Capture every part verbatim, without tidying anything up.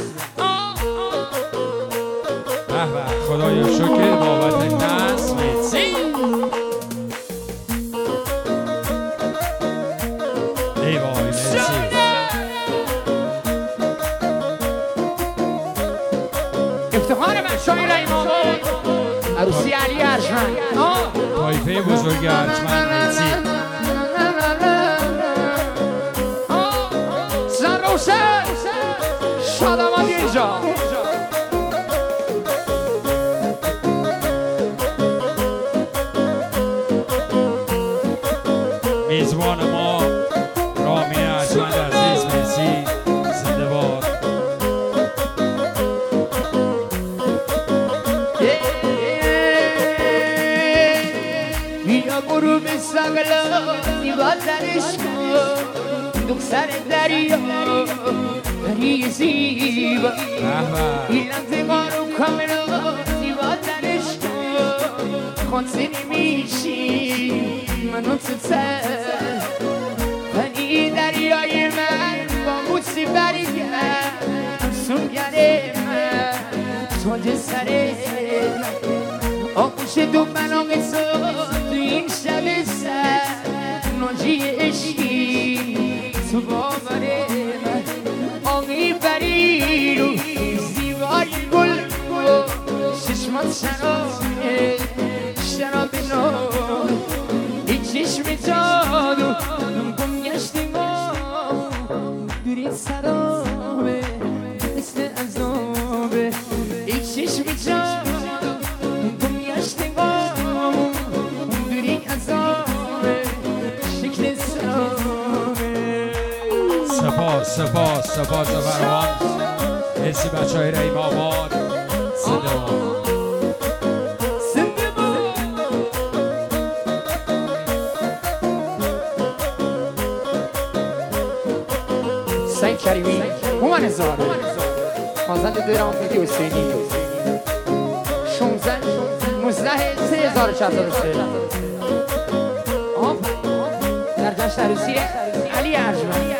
به به خدایا شکر بابت نصب مرسی. ای وای مرسی. افتخار من شاعر ایمان عروسی علی ارجمند طایفه بزرگ ارجمند مرسی. زن روشن شاد آمدی اینجا میزبان ما رامین ارجمند عزیز مرسی. زنده باد. بیا برو به سقلا دیوال درش کن دختر دریا دری زیبا ایلان رو کاملا دیوال درش کن خونسی نمیشی منو تو تر پنی دریای من با موسی برگرد سونگره من تاج سر آغوش دو مناق تو این شب سر ناجی عشقی تو باوره من آقی بری رو زیبای گل چشمات شرابه شراب نو این چشم جادو گم گشتی ما دوری سرابه مثل عذابه این چشم جادو سپاس سپاس سپاس فراوان مرسی بچه های رحیم آباد. زنده باد. سعید کریمی هومن هزار خانزند دوران فیدی حسینی شونزده مزده سه هزار و چهارصد و سه در جشن عروسی علی ارجمند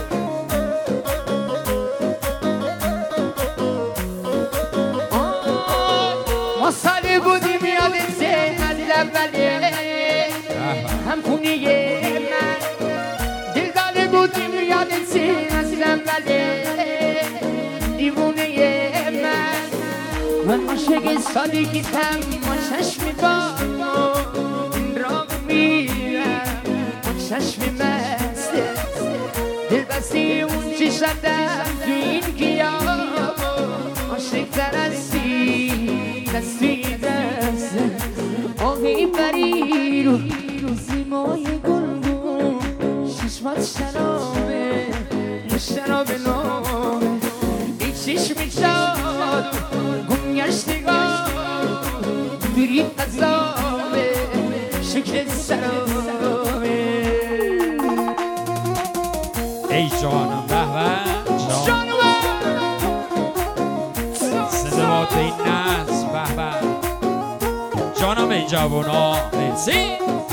ما سالی بودیم یادت از لبله هم خونیه من دل داده بودیم یادت از لبله دیوونه من من عاشق سادگیتم ما چشم با این را میرم ما چشم مسته دل بستی اون چشدم تو این گیاه عاشق ترستی دستی دست آقی بری رو زیمای گلگون چشمات شرابه شراب نامه این چشم جاد گم گشتگاه دوری قضابه شکل سرابه ای جانم به به جانم زنده باد این نصب به به جانم ای جوانا مرسی.